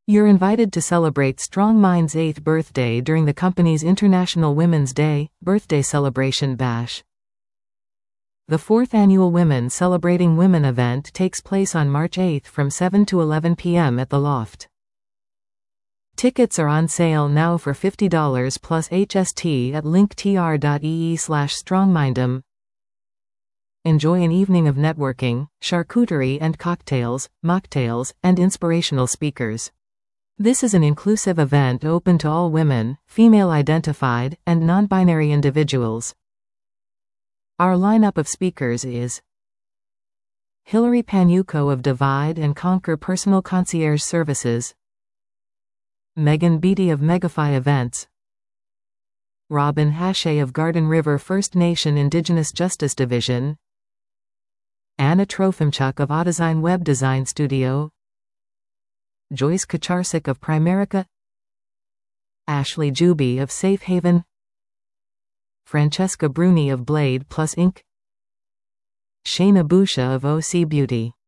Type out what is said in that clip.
You're invited to celebrate Strong Mind's 8th birthday during the company's International Women's Day birthday celebration bash. The 4th annual Women Celebrating Women event takes place on March 8 from 7 to 11 p.m. at the Loft. Tickets are on sale now for $50 plus HST at linktr.ee/strongmindem. Enjoy an evening of networking, charcuterie and cocktails, mocktails, and inspirational speakers. This is an inclusive event open to all women, female-identified, and non-binary individuals. Our lineup of speakers is Hilary Panuco of Divide and Conquer Personal Concierge Services, Megan Beatty of Megafy Events, Robin Hache of Garden River First Nation Indigenous Justice Division, Anna Trofimchuk of Autodesign Web Design Studio, Joyce Kacharsik of Primerica, Ashley Juby of Safe Haven, Francesca Bruni of Blade Plus Inc., Shayna Busha of OC Beauty.